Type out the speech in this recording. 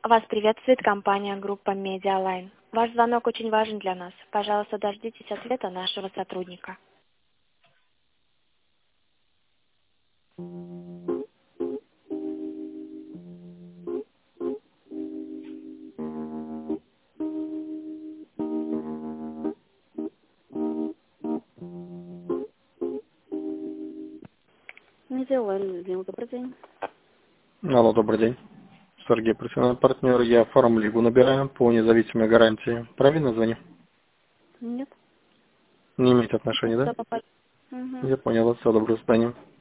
Вас приветствует компания группа Медиалайн. Ваш звонок очень важен для нас. Пожалуйста, дождитесь ответа нашего сотрудника. Медиалайн, Людмила, добрый день. Алло, добрый день. Сергей, профессиональный партнер. Я фарм-лигу набираю по независимой гарантии. Правильно звоню? Нет. Не имеет отношения, да? Куда попали? Угу. Я понял. Все, доброго свидания.